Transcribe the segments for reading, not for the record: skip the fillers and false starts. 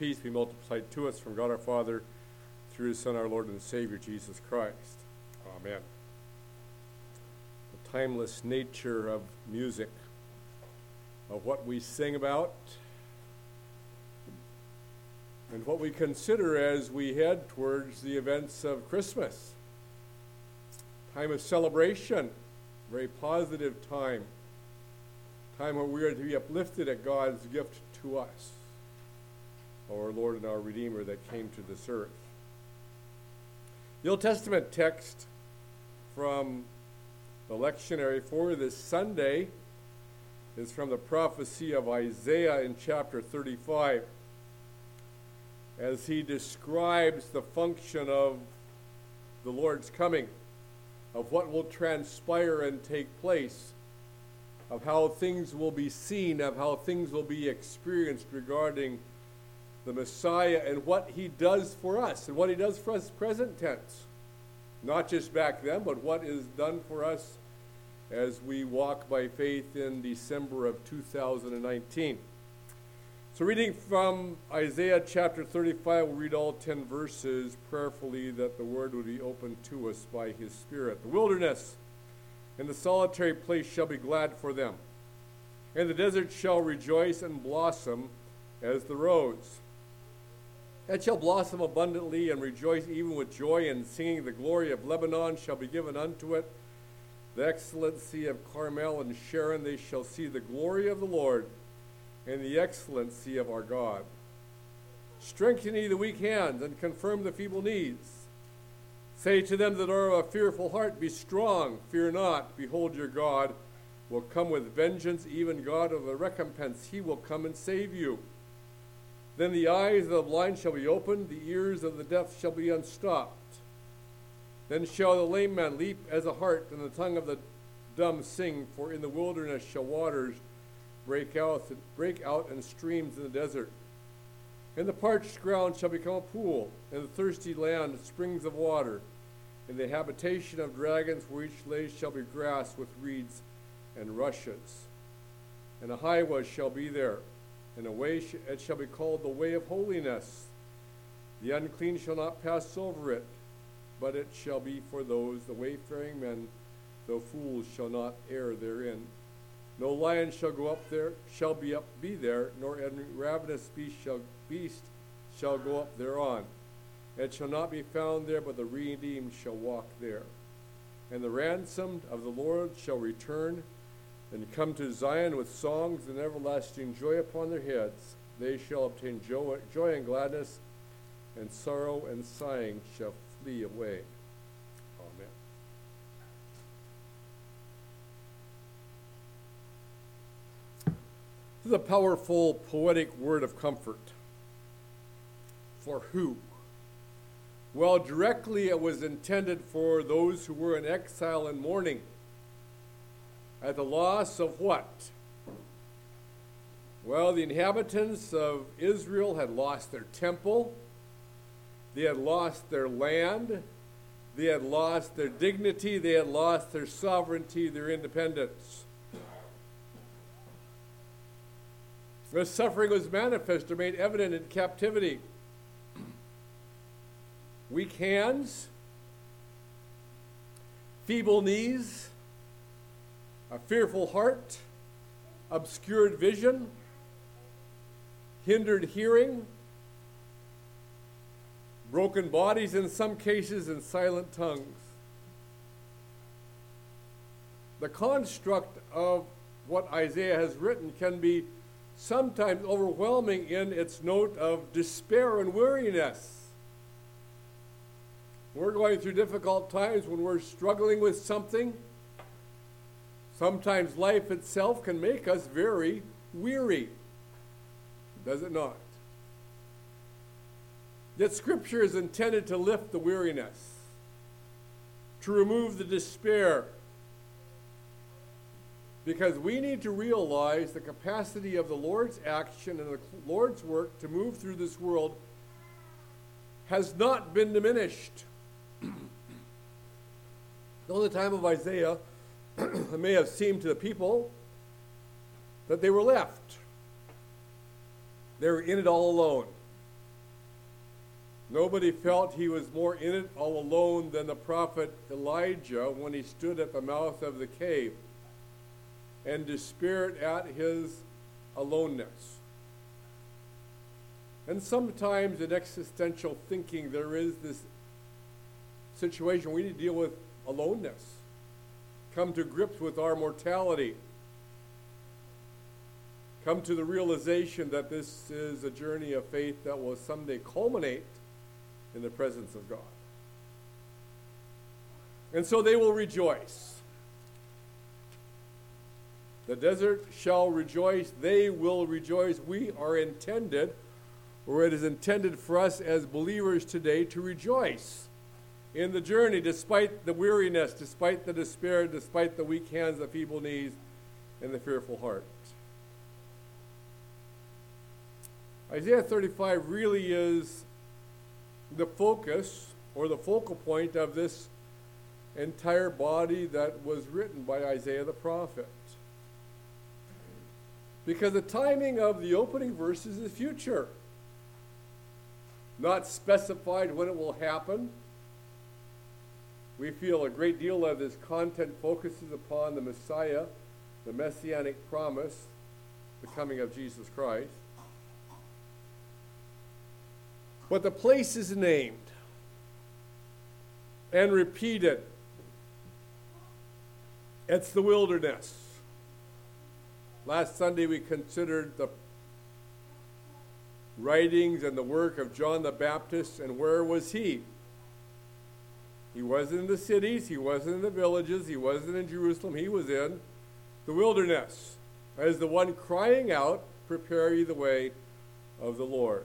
Peace be multiplied to us from God our Father through His Son, our Lord and Savior, Jesus Christ. Amen. The timeless nature of music, of what we sing about, and what we consider as we head towards the events of Christmas. Time of celebration, very positive time. Time where we are to be uplifted at God's gift to us, our Lord and our Redeemer that came to this earth. The Old Testament text from the lectionary for this Sunday is from the prophecy of Isaiah in chapter 35, as he describes the function of the Lord's coming, of what will transpire and take place, of how things will be seen, of how things will be experienced regarding the Messiah and what he does for us, and what he does for us present tense. Not just back then, but what is done for us as we walk by faith in December of 2019. So reading from Isaiah chapter 35, we'll read all 10 verses prayerfully that the word would be opened to us by his Spirit. The wilderness and the solitary place shall be glad for them, and the desert shall rejoice and blossom as the rose. It shall blossom abundantly and rejoice even with joy and singing. The glory of Lebanon shall be given unto it. The excellency of Carmel and Sharon, they shall see the glory of the Lord and the excellency of our God. Strengthen ye the weak hands and confirm the feeble knees. Say to them that are of a fearful heart, be strong, fear not. Behold, your God will come with vengeance, even God of the recompense. He will come and save you. Then the eyes of the blind shall be opened, the ears of the deaf shall be unstopped. Then shall the lame man leap as a hart, and the tongue of the dumb sing. For in the wilderness shall waters break out in streams in the desert. And the parched ground shall become a pool, and the thirsty land springs of water. In the habitation of dragons, where each lays shall be grass with reeds and rushes. And a highway shall be there, and a way it shall be called the way of holiness. The unclean shall not pass over it, but it shall be for those, the wayfaring men, though fools shall not err therein. No lion shall go up there, be there, nor any ravenous beast shall go up thereon. It shall not be found there, but the redeemed shall walk there. And the ransomed of the Lord shall return, and come to Zion with songs and everlasting joy upon their heads. They shall obtain joy and gladness, and sorrow and sighing shall flee away. Amen. This is a powerful poetic word of comfort. For who? Well, directly it was intended for those who were in exile and mourning at the loss of what? Well, the inhabitants of Israel had lost their temple, they had lost their land, they had lost their dignity, they had lost their sovereignty, their independence. Their suffering was manifest or made evident in captivity. Weak hands, feeble knees, a fearful heart, obscured vision, hindered hearing, broken bodies in some cases, and silent tongues. The construct of what Isaiah has written can be sometimes overwhelming in its note of despair and weariness. We're going through difficult times when we're struggling with something. Sometimes life itself can make us very weary. Does it not? Yet Scripture is intended to lift the weariness, to remove the despair, because we need to realize the capacity of the Lord's action and the Lord's work to move through this world has not been diminished. Though the time of Isaiah it may have seemed to the people that they were left. They were in it all alone. Nobody felt he was more in it all alone than the prophet Elijah when he stood at the mouth of the cave and despaired at his aloneness. And sometimes in existential thinking there is this situation we need to deal with aloneness, come to grips with our mortality, come to the realization that this is a journey of faith that will someday culminate in the presence of God. And so they will rejoice. The desert shall rejoice. They will rejoice. We are intended, or it is intended for us as believers today, to rejoice in the journey, despite the weariness, despite the despair, despite the weak hands, the feeble knees, and the fearful heart. Isaiah 35 really is the focus or the focal point of this entire body that was written by Isaiah the prophet. Because the timing of the opening verses is future. Not specified when it will happen. We feel a great deal of this content focuses upon the Messiah, the messianic promise, the coming of Jesus Christ. But the place is named and repeated. It's the wilderness. Last Sunday we considered the writings and the work of John the Baptist, and where was he? He wasn't in the cities, he wasn't in the villages, he wasn't in Jerusalem, he was in the wilderness as the one crying out, "Prepare ye the way of the Lord."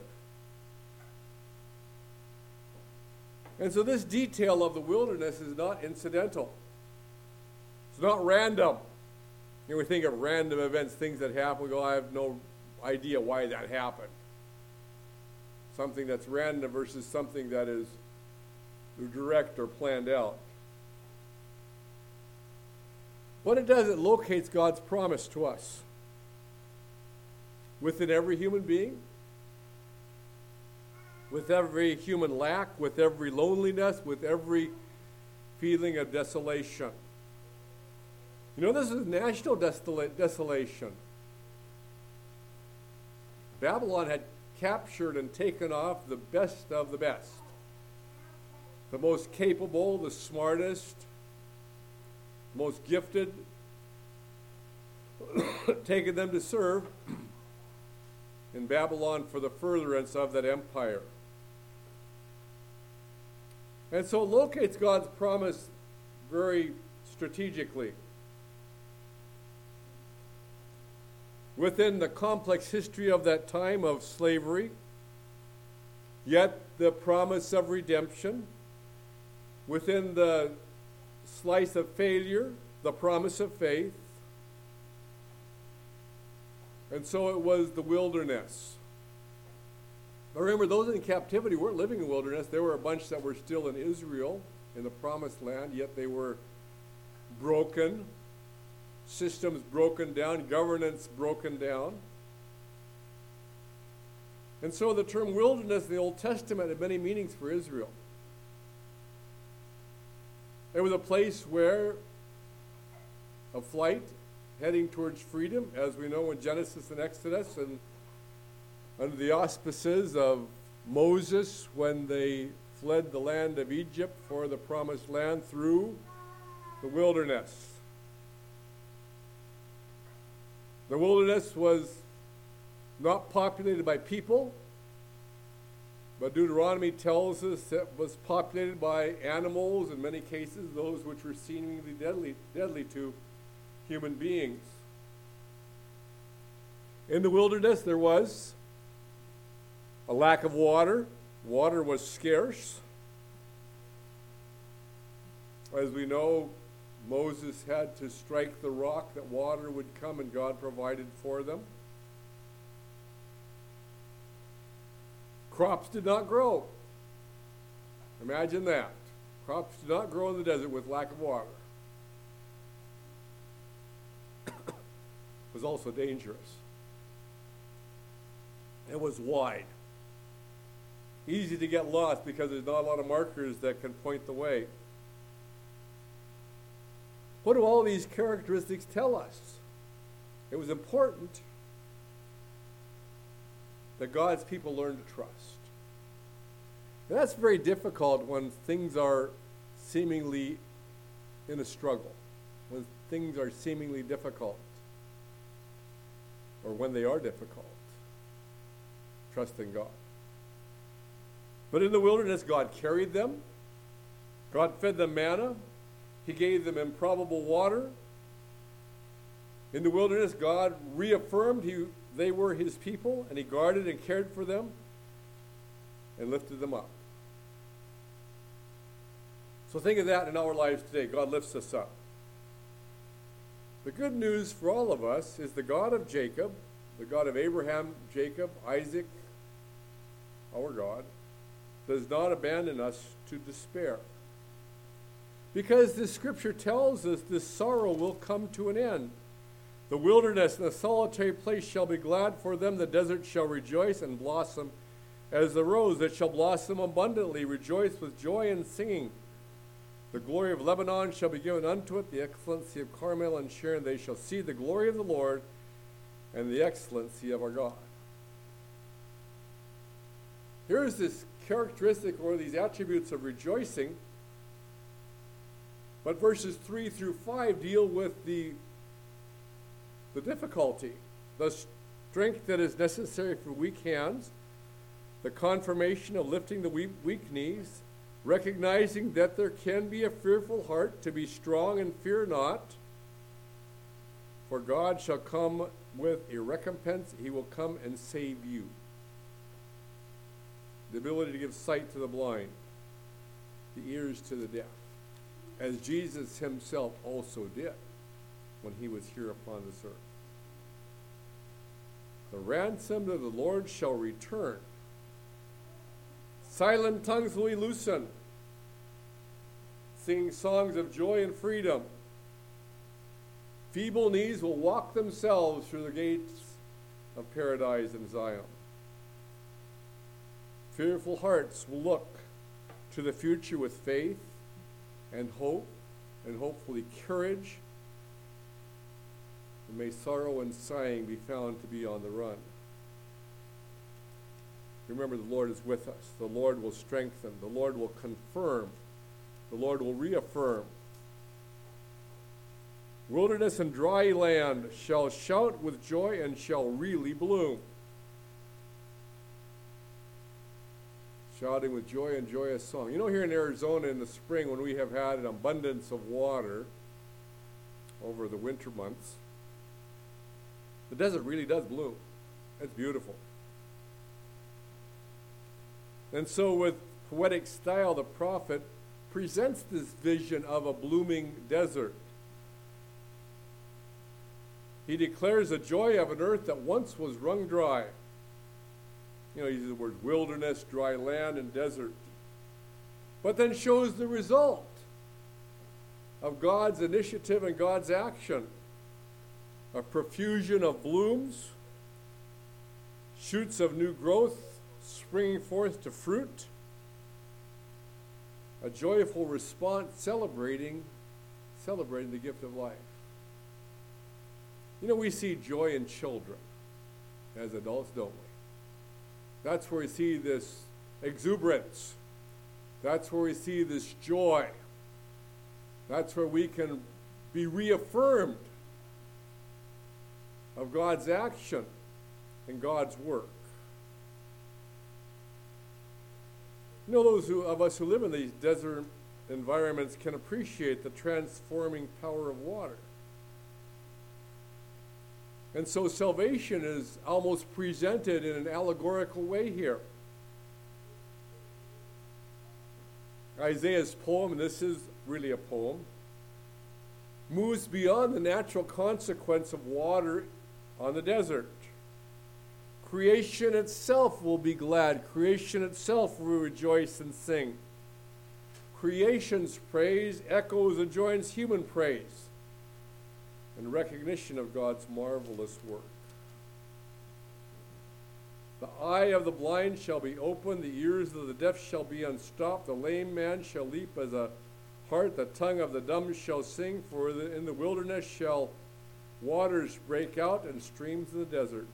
And so this detail of the wilderness is not incidental. It's not random. You know, we think of random events, things that happen, we go, I have no idea why that happened. Something that's random versus something that is direct or planned out. What it does, it locates God's promise to us within every human being, with every human lack, with every loneliness, with every feeling of desolation. You know, this is national desolation. Babylon had captured and taken off the best of the best. The most capable, the smartest, most gifted, taken them to serve in Babylon for the furtherance of that empire. And so it locates God's promise very strategically. Within the complex history of that time of slavery, yet the promise of redemption. Within the slice of failure, the promise of faith. And so it was the wilderness. But remember, those in captivity weren't living in the wilderness. There were a bunch that were still in Israel, in the promised land, yet they were broken, systems broken down, governance broken down. And so the term wilderness in the Old Testament had many meanings for Israel. It was a place where a flight heading towards freedom, as we know in Genesis and Exodus, and under the auspices of Moses when they fled the land of Egypt for the promised land through the wilderness. The wilderness was not populated by people, but Deuteronomy tells us it was populated by animals, in many cases those which were seemingly deadly to human beings. In the wilderness there was a lack of water. Water was scarce. As we know, Moses had to strike the rock that water would come, and God provided for them. Crops did not grow. Imagine that. Crops did not grow in the desert with lack of water. It was also dangerous. It was wide. easy to get lost because there's not a lot of markers that can point the way. What do all these characteristics tell us? It was important that God's people learn to trust. And that's very difficult when things are seemingly in a struggle, when things are seemingly difficult, or when they are difficult. Trust in God. But in the wilderness, God carried them. God fed them manna. He gave them improbable water. In the wilderness, God reaffirmed they were his people, and he guarded and cared for them and lifted them up. So think of that in our lives today. God lifts us up. The good news for all of us is the God of Jacob, the God of Abraham, Jacob, Isaac, our God, does not abandon us to despair. Because the scripture tells us this sorrow will come to an end. The wilderness and the solitary place shall be glad for them. The desert shall rejoice and blossom as the rose. It shall blossom abundantly, rejoice with joy and singing. The glory of Lebanon shall be given unto it, the excellency of Carmel and Sharon. They shall see the glory of the Lord and the excellency of our God. Here is this characteristic or these attributes of rejoicing. But verses 3 through 5 deal with the difficulty, the strength that is necessary for weak hands, the confirmation of lifting the weak knees, recognizing that there can be a fearful heart, to be strong and fear not, for God shall come with a recompense. He will come and save you. The ability to give sight to the blind, the ears to the deaf, as Jesus himself also did when he was here upon this earth. The ransomed of the Lord shall return. Silent tongues will he loosen, singing songs of joy and freedom. Feeble knees will walk themselves through the gates of paradise in Zion. Fearful hearts will look to the future with faith and hope, and hopefully courage. And may sorrow and sighing be found to be on the run. Remember, the Lord is with us. The Lord will strengthen. The Lord will confirm. The Lord will reaffirm. Wilderness and dry land shall shout with joy and shall really bloom. Shouting with joy and joyous song. You know, here in Arizona in the spring, when we have had an abundance of water over the winter months, the desert really does bloom. It's beautiful. And so with poetic style, the prophet presents this vision of a blooming desert. He declares the joy of an earth that once was wrung dry. You know, he uses the words wilderness, dry land, and desert. But then shows the result of God's initiative and God's action. A profusion of blooms, shoots of new growth springing forth to fruit, a joyful response celebrating the gift of life. You know, we see joy in children as adults, don't we? That's where we see this exuberance. That's where we see this joy. That's where we can be reaffirmed of God's action and God's work. You know, those of us who live in these desert environments can appreciate the transforming power of water. And so salvation is almost presented in an allegorical way here. Isaiah's poem, and this is really a poem, moves beyond the natural consequence of water on the desert. Creation itself will be glad. Creation itself will rejoice and sing. Creation's praise echoes and joins human praise in recognition of God's marvelous work. The eye of the blind shall be opened, the ears of the deaf shall be unstopped, the lame man shall leap as a hart, the tongue of the dumb shall sing, for in the wilderness shall waters break out and streams in the desert.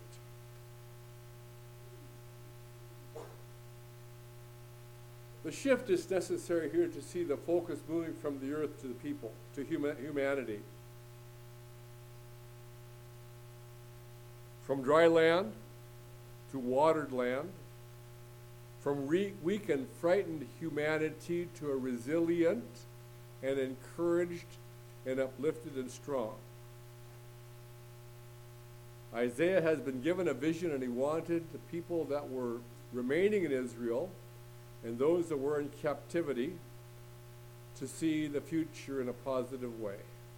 The shift is necessary here to see the focus moving from the earth to the people, to humanity. From dry land to watered land, from weak and frightened humanity to a resilient and encouraged and uplifted and strong. Isaiah has been given a vision, and he wanted the people that were remaining in Israel and those that were in captivity to see the future in a positive way.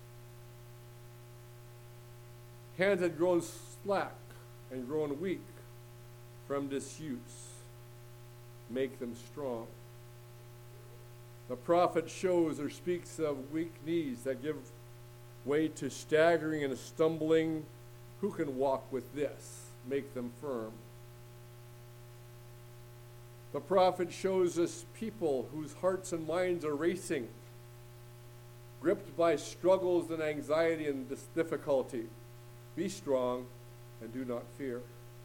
Hands had grown slack and grown weak from disuse. Make them strong. The prophet shows or speaks of weak knees that give way to staggering and stumbling. Who can walk with this? Make them firm. The prophet shows us people whose hearts and minds are racing, gripped by struggles and anxiety and difficulty. Be strong and do not fear.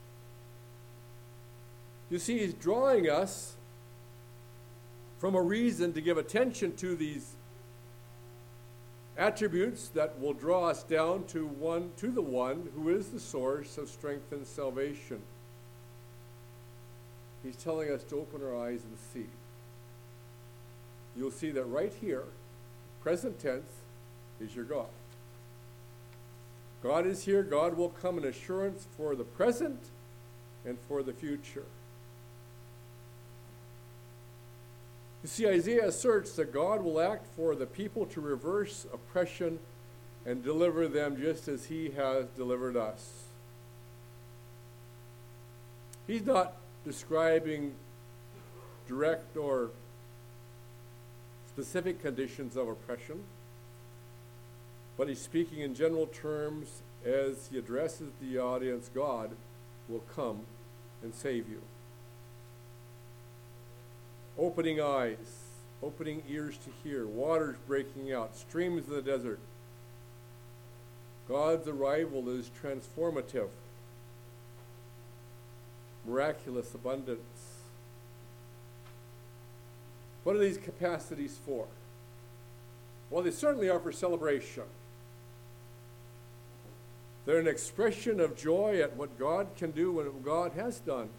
You see, he's drawing us from a reason to give attention to these attributes that will draw us down to the one who is the source of strength and salvation. He's telling us to open our eyes and see. You'll see that right here, present tense, is your God. God is here. God will come in assurance for the present and for the future. You see, Isaiah asserts that God will act for the people to reverse oppression and deliver them just as he has delivered us. He's not describing direct or specific conditions of oppression, but he's speaking in general terms as he addresses the audience. God will come and save you. Opening eyes, opening ears to hear, waters breaking out, streams in the desert. God's arrival is transformative, miraculous abundance. What are these capacities for? Well, they certainly are for celebration. They're an expression of joy at what God can do and what God has done.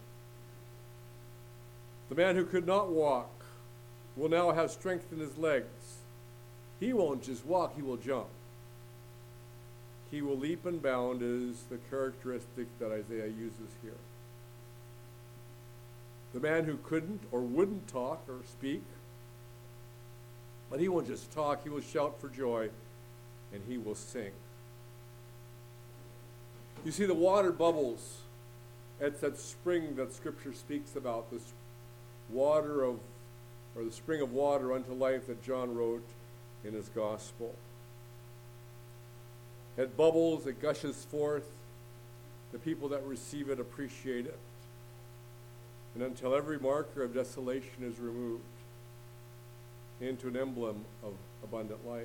The man who could not walk will now have strength in his legs. He won't just walk, he will jump. He will leap and bound is the characteristic that Isaiah uses here. The man who couldn't or wouldn't talk or speak, but he won't just talk, he will shout for joy and he will sing. You see, the water bubbles at that spring that Scripture speaks about, this water of, or the spring of water unto life that John wrote in his gospel. It bubbles, it gushes forth. The people that receive it appreciate it. And until every marker of desolation is removed into an emblem of abundant life.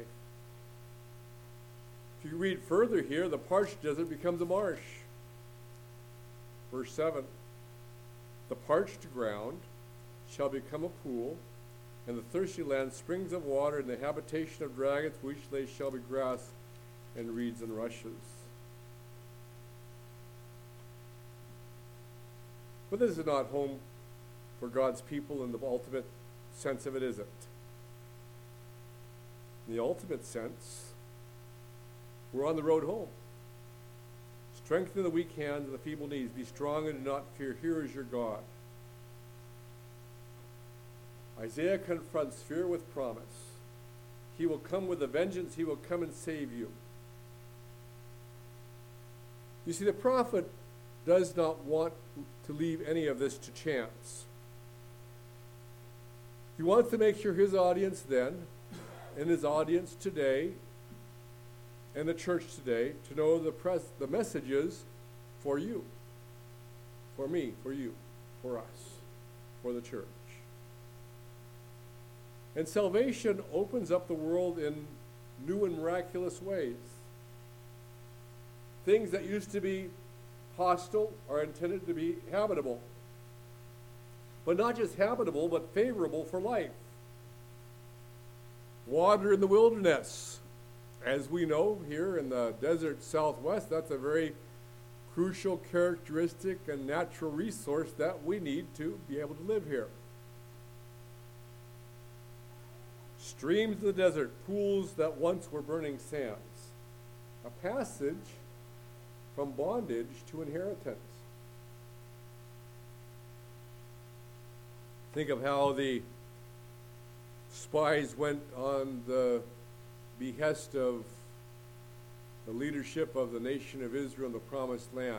If you read further here, the parched desert becomes a marsh. Verse 7, the parched ground shall become a pool, and the thirsty land springs of water, and the habitation of dragons, which they shall be grass and reeds and rushes. But this is not home for God's people in the ultimate sense of it, is it? In the ultimate sense, we're on the road home. Strengthen the weak hands and the feeble knees. Be strong and do not fear. Here is your God. Isaiah confronts fear with promise. He will come with a vengeance. He will come and save you. You see, the prophet does not want to leave any of this to chance. He wants to make sure his audience then, and his audience today, and the church today, to know the messages for you. for me, for you, for us, for the church. And salvation opens up the world in new and miraculous ways. Things that used to be hostile are intended to be habitable. But not just habitable, but favorable for life. Water in the wilderness. As we know, here in the desert southwest, that's a very crucial characteristic and natural resource that we need to be able to live here. Streams in the desert, pools that once were burning sands. A passage from bondage to inheritance. Think of how the spies went on the behest of the leadership of the nation of Israel in the promised land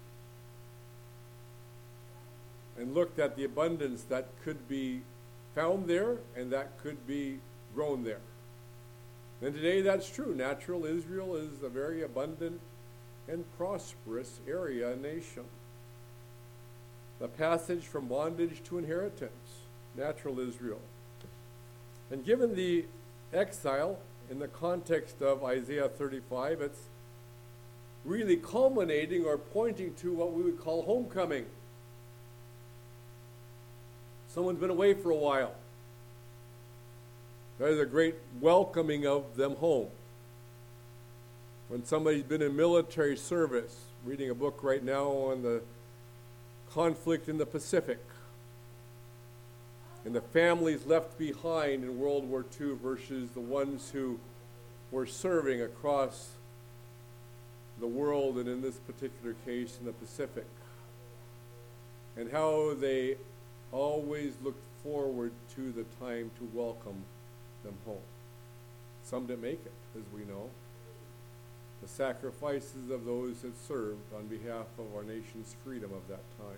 and looked at the abundance that could be found there and that could be grown there. And today that's true. Natural Israel is a very abundant and prosperous area and nation. The passage from bondage to inheritance, natural Israel. And given the exile in the context of Isaiah 35, it's really culminating or pointing to what we would call homecoming. Someone's been away for a while. There's a great welcoming of them home. When somebody's been in military service, reading a book right now on the conflict in the Pacific, and the families left behind in World War II versus the ones who were serving across the world, and in this particular case in the Pacific, and how they always looked forward to the time to welcome them home. Some didn't make it, as we know. The sacrifices of those that served on behalf of our nation's freedom of that time.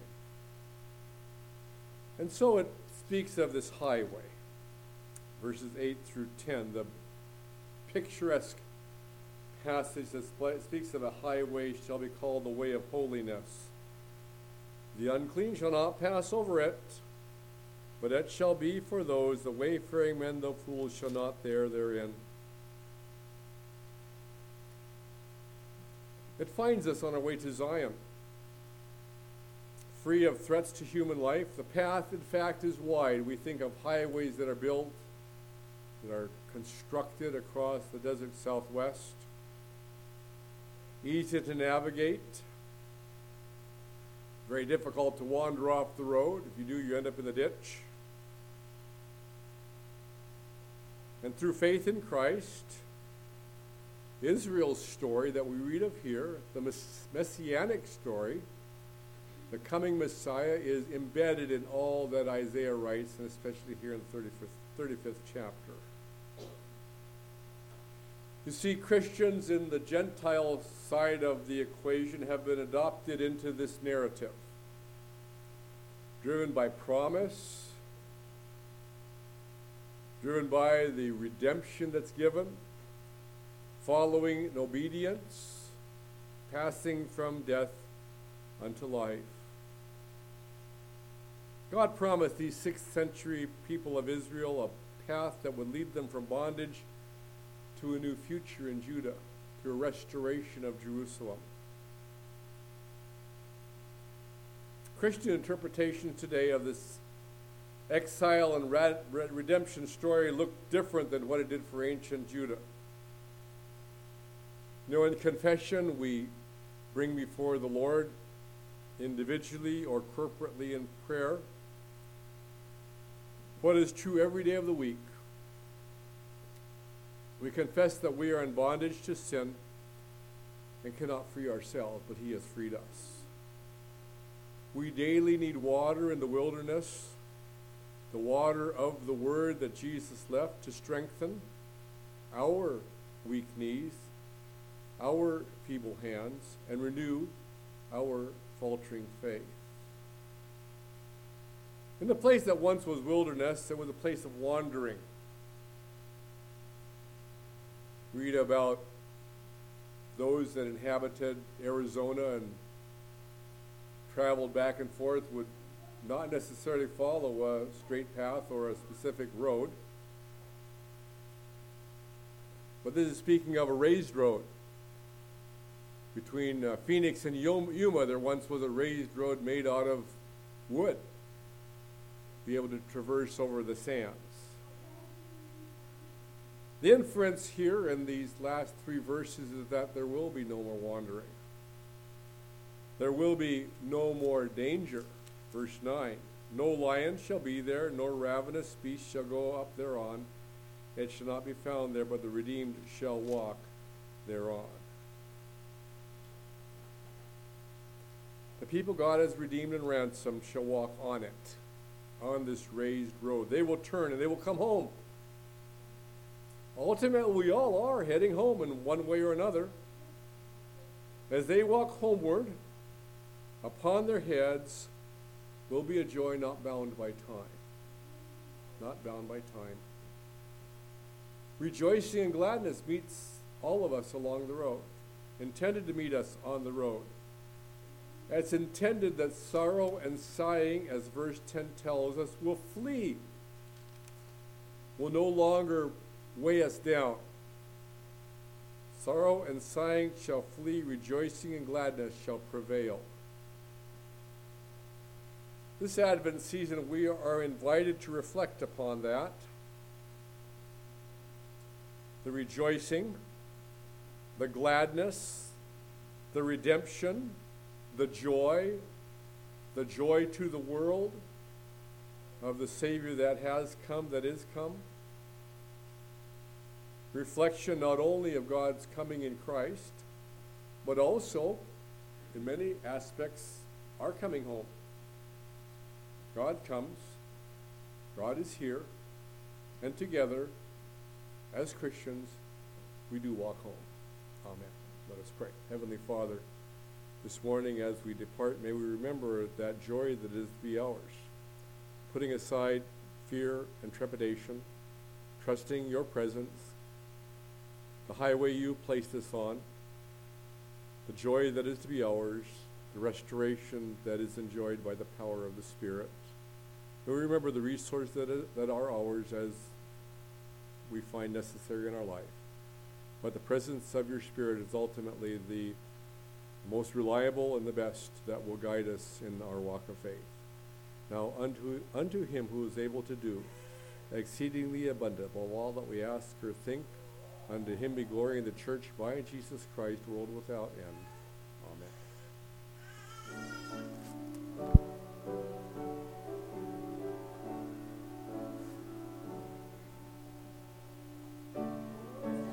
And so it speaks of this highway, verses 8 through 10, the picturesque passage that speaks of a highway shall be called the way of holiness. The unclean shall not pass over it, but it shall be for those, the wayfaring men, the fools shall not dare therein. It finds us on our way to Zion, free of threats to human life. The path, in fact, is wide. We think of highways that are built, that are constructed across the desert southwest. Easy to navigate. Very difficult to wander off the road. If you do, you end up in the ditch. And through faith in Christ, Israel's story that we read of here, the messianic story, the coming Messiah, is embedded in all that Isaiah writes, and especially here in the 35th chapter. You see, Christians in the Gentile side of the equation have been adopted into this narrative, driven by promise, driven by the redemption that's given, following in obedience, passing from death unto life. God promised these 6th century people of Israel a path that would lead them from bondage to a new future in Judah, to a restoration of Jerusalem. Christian interpretations today of this exile and redemption story look different than what it did for ancient Judah. You know, in confession, we bring before the Lord individually or corporately in prayer what is true every day of the week. We confess that we are in bondage to sin and cannot free ourselves, but He has freed us. We daily need water in the wilderness, the water of the Word that Jesus left to strengthen our weak knees, our feeble hands, and renew our faltering faith. In the place that once was wilderness, it was a place of wandering. Read about those that inhabited Arizona and traveled back and forth would not necessarily follow a straight path or a specific road. But this is speaking of a raised road. Between Phoenix and Yuma, there once was a raised road made out of wood, be able to traverse over the sands. The inference here in these last three verses is that there will be no more wandering. There will be no more danger. Verse 9, no lion shall be there, nor ravenous beast shall go up thereon. It shall not be found there, but the redeemed shall walk thereon. The people God has redeemed and ransomed shall walk on it, on this raised road. They will turn and they will come home. Ultimately, we all are heading home in one way or another. As they walk homeward, upon their heads will be a joy not bound by time. Not bound by time. Rejoicing and gladness meets all of us along the road, intended to meet us on the road. It's intended that sorrow and sighing, as verse 10 tells us, will flee, will no longer weigh us down. Sorrow and sighing shall flee, rejoicing and gladness shall prevail. This Advent season, we are invited to reflect upon that. The rejoicing, the gladness, the redemption, the joy to the world of the Savior that has come, that is come. Reflection not only of God's coming in Christ, but also, in many aspects, our coming home. God comes, God is here, and together, as Christians, we do walk home. Amen. Let us pray. Heavenly Father, this morning as we depart, may we remember that joy that is to be ours, putting aside fear and trepidation, trusting your presence, the highway you placed us on, the joy that is to be ours, the restoration that is enjoyed by the power of the Spirit. May we remember the resources that are ours as we find necessary in our life. But the presence of your Spirit is ultimately the most reliable and the best that will guide us in our walk of faith. Now unto him who is able to do exceedingly abundant above all that we ask or think, unto him be glory in the church by Jesus Christ, world without end.